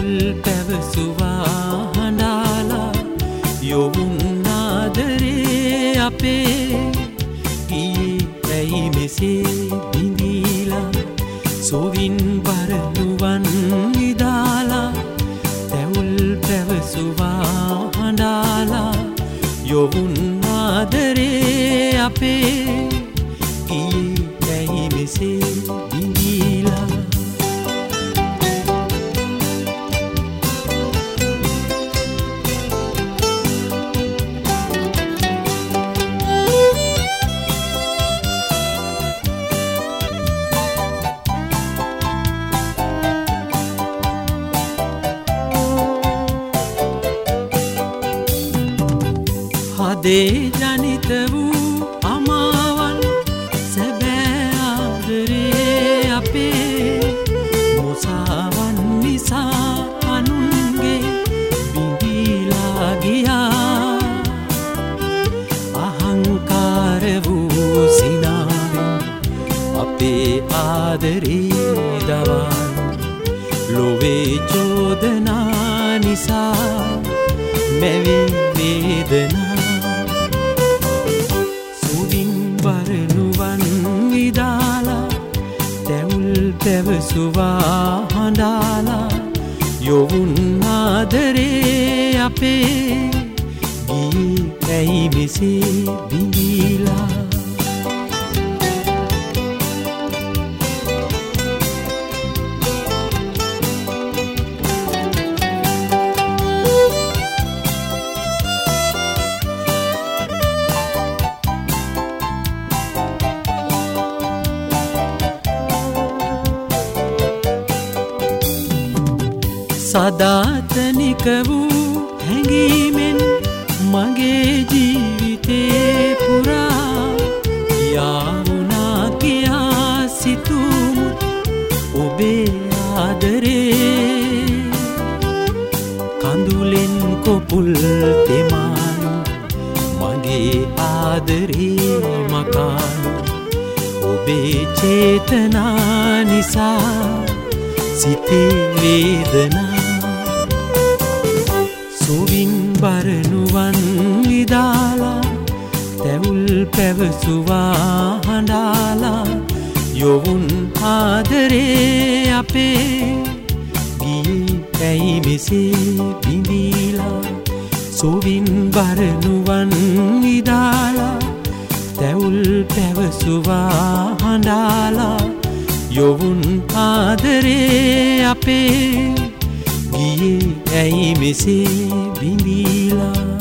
තැවුල් පැවසුවා හඬාලා යොවුන් ආදරේ අපේ ගියේ ඇයි මෙසේ බිඳීලා සොවින් බරනුවන් ඉදාලා තැවුල් පැවසුවා හඬාලා යොවුන් ආදරේ අපේ ගියේ ඇයි මෙසේ බිඳීලා හදේ ජනිත වූ අමාවන් සැබෑ ආදරේ අපේ මුසාවන් නිසා අනුන්ගේ බිඳීලා ගියා අහංකාර වූ සිනාවෙන් අපේ ආදරේ දවල් ලොවේ චෝදනා නිසා මැවි වේදනා වරනුවන් විදාලා තැවුල් පැවසුවා හඬාලා යොවුන් ආදරේ අපේ ගියේ ඇයි මෙසේ බිඳීලා සදාතනික වූ හැඟීමෙන් මගේ ජීවිතේ පුරා යාවුනා කියා සිතුමුත් ඔබේ ආදරේ කඳුලෙන් කොපුල් තෙමානු මගේ ආදරේ මකානු ඔබේ චේතනා නිසා සිතේ වේදනා සොවින් බරනුවන් ඉදාලා තැවුල් පැවසුවා හඬාලා යොවුන් ආදරේ අපේ ගියේ ඇයි මෙසේ බිඳීලා සොවින් බරනුවන් ඉදාලා තැවුල් පැවසුවා හඬාලා යොවුන් ආදරේ අපේ ගියේ ඇයි මෙසේ බිඳීලා